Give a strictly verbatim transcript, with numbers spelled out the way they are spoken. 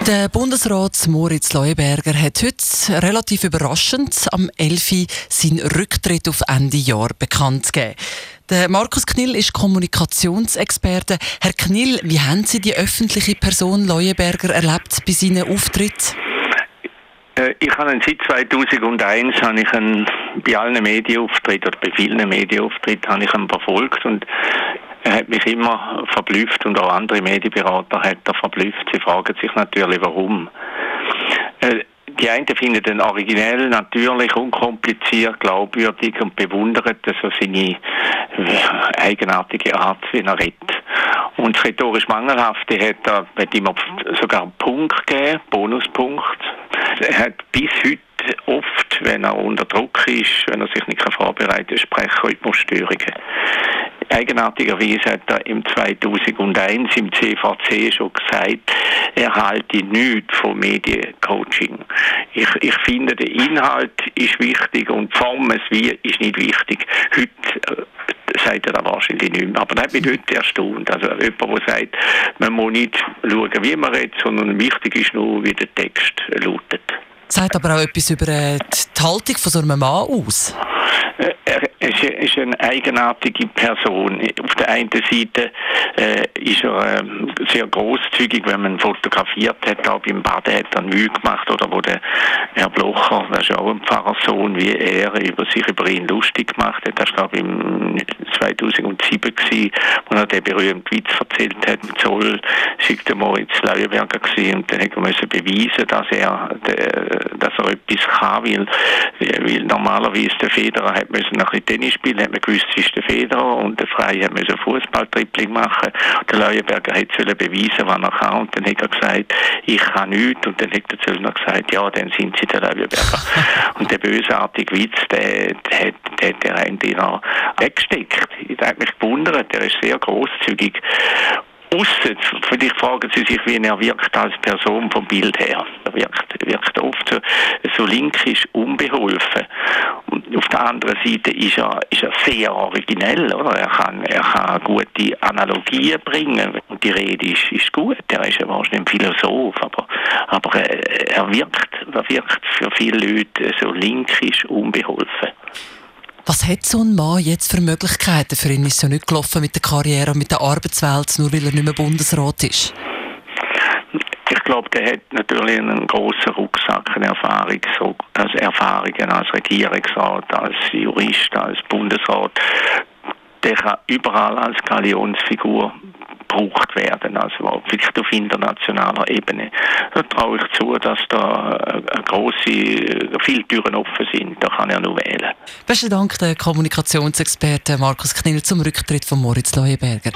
Der Bundesrat Moritz Leuenberger hat heute relativ überraschend am elf Uhr seinen Rücktritt auf Ende Jahr bekannt gegeben. Der Markus Knill ist Kommunikationsexperte. Herr Knill, wie haben Sie die öffentliche Person Leuenberger erlebt bei seinen Auftritten? Ich habe ihn seit zweitausendeins habe ich ihn bei allen Medienauftritten oder bei vielen Medienauftritten habe ich ihn verfolgt und er hat mich immer verblüfft und auch andere Medienberater hat er verblüfft. Sie fragen sich natürlich, warum. Die einen finden ihn originell, natürlich, unkompliziert, glaubwürdig und bewundern so seine eigenartige Art, wie er redet. Und das rhetorisch Mangelhafte hat er hat ihm sogar einen Punkt gegeben, Bonuspunkt. Er hat bis heute oft, wenn er unter Druck ist, wenn er sich nicht vorbereitet kann, Sprechrhythmusstörungen. Eigenartigerweise hat er im zweitausendeins im C V C schon gesagt, er halte nichts vom Mediencoaching. Ich, ich finde, der Inhalt ist wichtig und die Form, es wie ist nicht wichtig. Heute äh, sagt er das wahrscheinlich nicht mehr. Aber das hat mich heute erstaunt. Also jemand, der sagt, man muss nicht schauen, wie man redet, sondern wichtig ist nur, wie der Text lautet. Sagt aber auch etwas über die Haltung von so einem Mann aus? Er ist eine eigenartige Person. Auf der einen Seite äh, ist er äh, sehr grosszügig, wenn man fotografiert hat, auch beim Baden hat er Mühe gemacht, oder wo der Herr Blocher, das ist ja auch ein Pfarrersohn, wie er über sich über ihn lustig gemacht hat. Das war, glaube ich, im zweitausendsieben gewesen, wo er den berühmten Witz erzählt hat, mit Zoll, sei der Moritz Leuenberger gewesen, und dann hat er müssen beweisen, dass er, dass er etwas kann, weil, weil normalerweise der Federer hat müssen nach Tennis spielen, hat man gewusst, es ist der Federer, und der Frey hat müssen Fußballtripling machen. Der Leuenberger hat sollen beweisen, was er kann, und dann hat er gesagt, ich kann nichts, und dann hat der Zöllner gesagt, ja, dann sind sie der Leuenberger. Und der bösartige Witz, der, der, hat, der hat er eigentlich noch weggesteckt. Das hat mich gewundert, der ist sehr grosszügig. Ausser, vielleicht fragen Sie sich, wie er wirkt als Person vom Bild her. Er wirkt, wirkt oft so, so linkisch, unbeholfen. Und auf der anderen Seite ist er, ist er sehr originell, oder? Er kann, er kann gute Analogien bringen. Und die Rede ist, ist gut. Er ist ja wahrscheinlich ein Philosoph, aber, aber er, er wirkt, er wirkt für viele Leute so linkisch, unbeholfen. Was hat so ein Mann jetzt für Möglichkeiten? Für ihn ist es ja nicht gelaufen mit der Karriere und mit der Arbeitswelt, nur weil er nicht mehr Bundesrat ist. Ich glaube, der hat natürlich einen grossen Rucksack, eine Erfahrung, so, also Erfahrungen als Regierungsrat, als Jurist, als Bundesrat. Der kann überall als Galionsfigur gebraucht werden, also vielleicht auf internationaler Ebene. Da traue ich zu, dass da eine grosse, viele Türen offen sind. Da kann er nur wählen. Besten Dank, der Kommunikationsexperte Markus Knill, zum Rücktritt von Moritz Leuenberger.